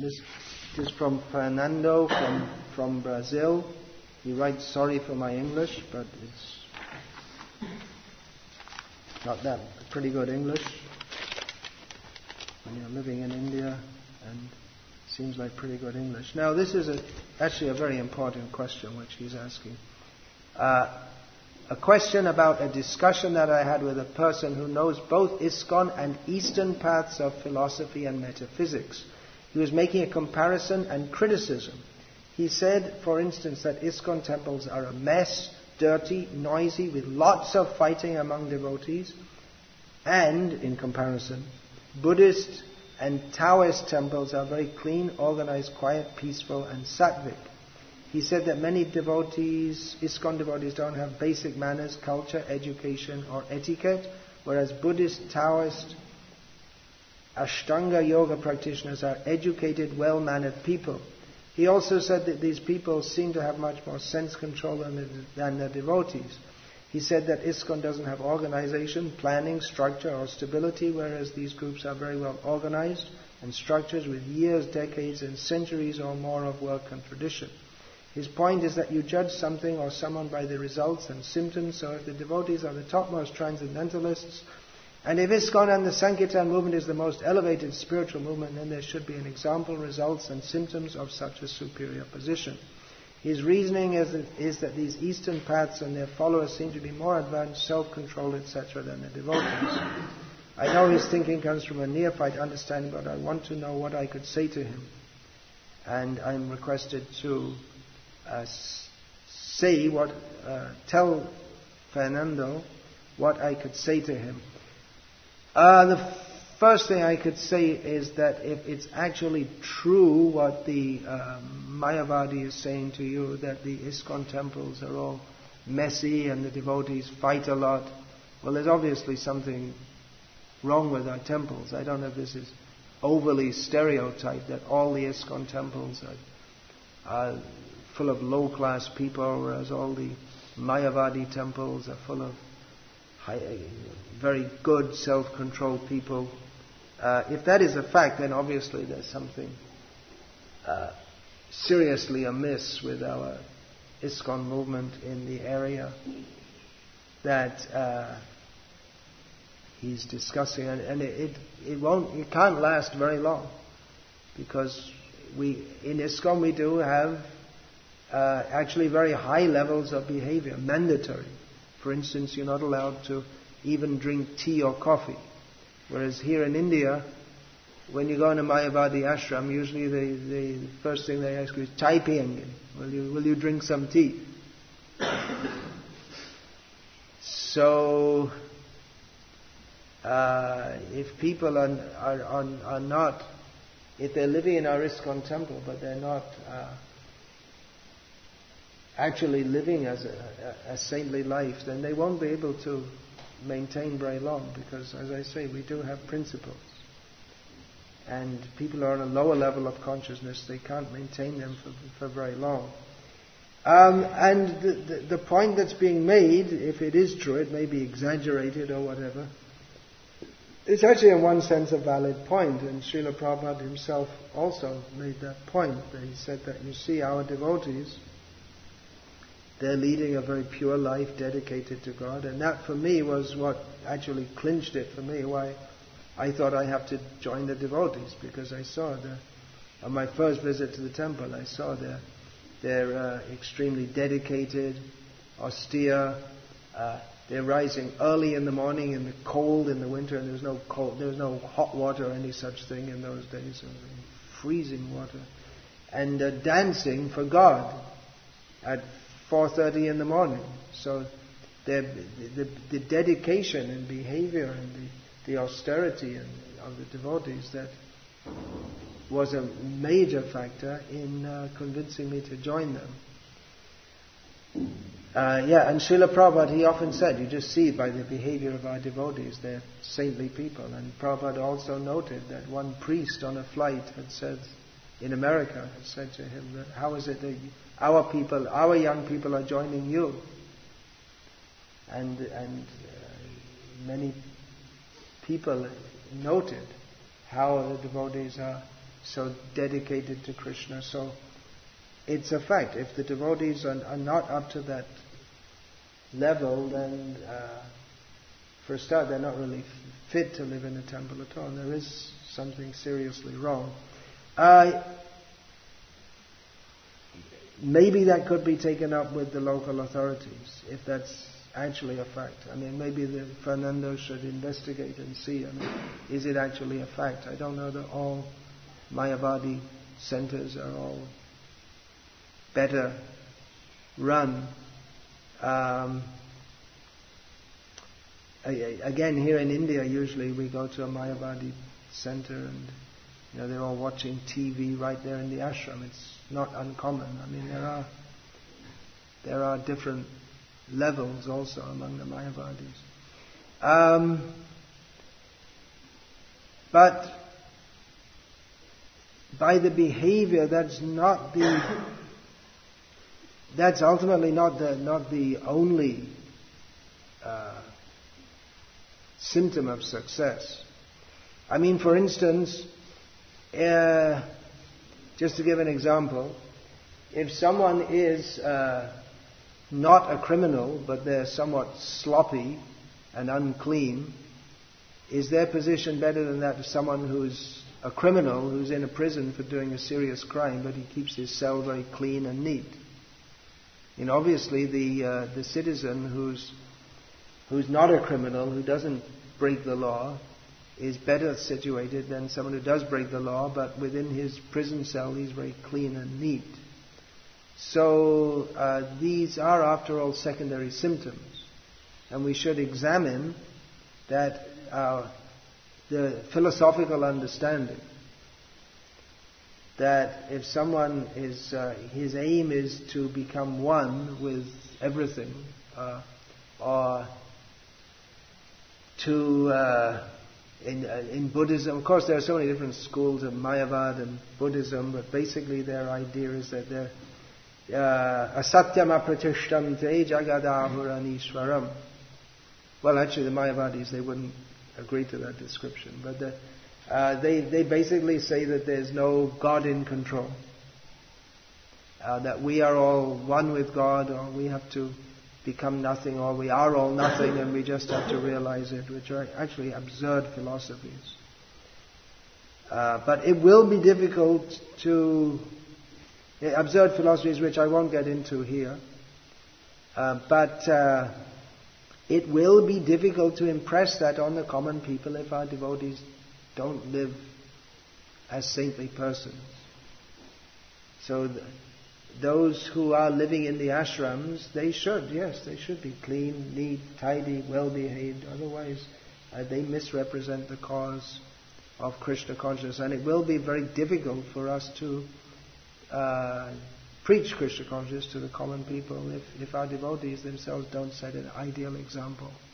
This is from Fernando from Brazil. He writes, sorry for my English, but it's not that pretty good English when you're living in India, and seems like pretty good English. Now, this is actually a very important question which he's asking. A question about a discussion that I had with a person who knows both ISKCON and Eastern paths of philosophy and metaphysics. He was making a comparison and criticism. He said, for instance, that ISKCON temples are a mess, dirty, noisy, with lots of fighting among devotees, and, in comparison, Buddhist and Taoist temples are very clean, organized, quiet, peaceful, and sattvic. He said that many devotees, ISKCON devotees, don't have basic manners, culture, education, or etiquette, whereas Buddhist, Taoist, Ashtanga yoga practitioners are educated, well-mannered people. He also said that these people seem to have much more sense control than the devotees. He said that ISKCON doesn't have organization, planning, structure, or stability, whereas these groups are very well organized and structured with years, decades, and centuries or more of work and tradition. His point is that you judge something or someone by the results and symptoms, so if the devotees are the topmost transcendentalists, and if ISKCON and the Sankirtan movement is the most elevated spiritual movement, then there should be an example, results, and symptoms of such a superior position. His reasoning is that these Eastern paths and their followers seem to be more advanced, self-controlled, etc. than the devotees. I know his thinking comes from a neophyte understanding, but I want to know what I could say to him. And I'm requested to tell Fernando what I could say to him. The first thing I could say is that if it's actually true what the Mayavadi is saying to you, that the ISKCON temples are all messy and the devotees fight a lot, well, there's obviously something wrong with our temples. I don't know if this is overly stereotyped, that all the ISKCON temples are full of low-class people, whereas all the Mayavadi temples are full of very good, self-controlled people. If that is a fact, then obviously there's something seriously amiss with our ISKCON movement in the area that he's discussing, and it can't last very long, because in ISKCON we do have actually very high levels of behavior, mandatory. For instance, you're not allowed to even drink tea or coffee. Whereas here in India, when you go in a Mayavadi ashram, usually the first thing they ask you is, chai piyenge? Will you drink some tea? So, if people are not, if they're living in our ISKCON temple, but they're not actually living as a saintly life, then they won't be able to maintain very long, because, as I say, we do have principles. And people are on a lower level of consciousness, they can't maintain them for very long. And the point that's being made, if it is true, it may be exaggerated or whatever, it's actually in one sense a valid point, and Srila Prabhupada himself also made that point. That he said that, you see, our devotees, they're leading a very pure life dedicated to God, and that for me was what actually clinched it for me, why I thought I have to join the devotees, because I saw on my first visit to the temple, I saw they're extremely dedicated, austere, they're rising early in the morning in the cold in the winter, and there was no hot water or any such thing in those days, it was freezing water, and dancing for God at 4:30 in the morning. So the dedication and behavior and the austerity of the devotees, that was a major factor in convincing me to join them. And Srila Prabhupada, he often said, you just see by the behavior of our devotees, they're saintly people. And Prabhupada also noted that one priest on a flight had said, in America, had said to him, that how is it that our young people are joining you? And many people noted how the devotees are so dedicated to Krishna. So it's a fact. If the devotees are not up to that level, then for a start, they're not really fit to live in a temple at all. There is something seriously wrong. Maybe that could be taken up with the local authorities, if that's actually a fact. I mean, maybe Fernando should investigate and see, is it actually a fact? I don't know that all Mayavadi centers are all better run. Again, here in India, usually we go to a Mayavadi center and they're all watching TV right there in the ashram. It's not uncommon. I mean, there are different levels also among the Mayavadis. But by the behavior, that's ultimately not the only symptom of success. I mean, for instance, just to give an example, if someone is not a criminal, but they're somewhat sloppy and unclean, is their position better than that of someone who's a criminal, who's in a prison for doing a serious crime, but he keeps his cell very clean and neat? And obviously the citizen who's not a criminal, who doesn't break the law, is better situated than someone who does break the law, but within his prison cell he's very clean and neat. So these are, after all, secondary symptoms. And we should examine that the philosophical understanding that if someone is, his aim is to become one with everything, or to in Buddhism, of course there are so many different schools of Mayavad and Buddhism, but basically their idea is that they're asatyam apratishtam te jagadahuranishwaram. Well, actually the Mayavadis, they wouldn't agree to that description, but they basically say that there's no God in control, that we are all one with God, or we have to become nothing, or we are all nothing and we just have to realize it, which are actually absurd philosophies. But it will be difficult to... absurd philosophies which I won't get into here, but it will be difficult to impress that on the common people if our devotees don't live as saintly persons. So those who are living in the ashrams, they should be clean, neat, tidy, well-behaved. Otherwise, they misrepresent the cause of Krishna consciousness. And it will be very difficult for us to preach Krishna consciousness to the common people if our devotees themselves don't set an ideal example.